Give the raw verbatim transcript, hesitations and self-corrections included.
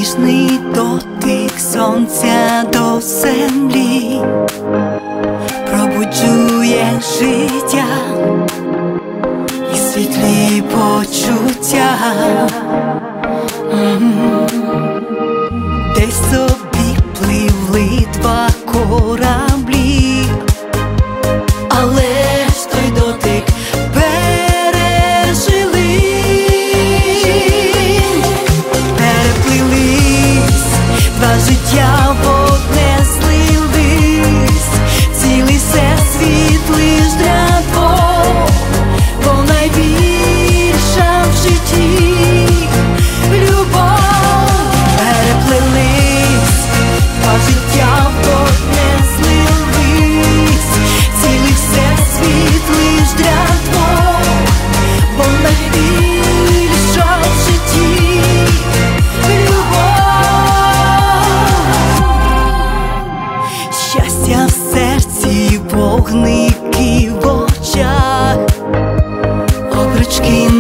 ніжний дотик сонця до землі пробуджує життя і світлі почуття. М-м-м. Десь собі пливли два кораблі, але ж той дотик пережили. Переплились два життя в одне, злились цілий всесвіт лиш для двох, бо найбільша в житті любов. Переплились два життя в одне, злились цілий всесвіт лиш для двох, бо найбільша в житті щастя в серці, вогники в очах, обручки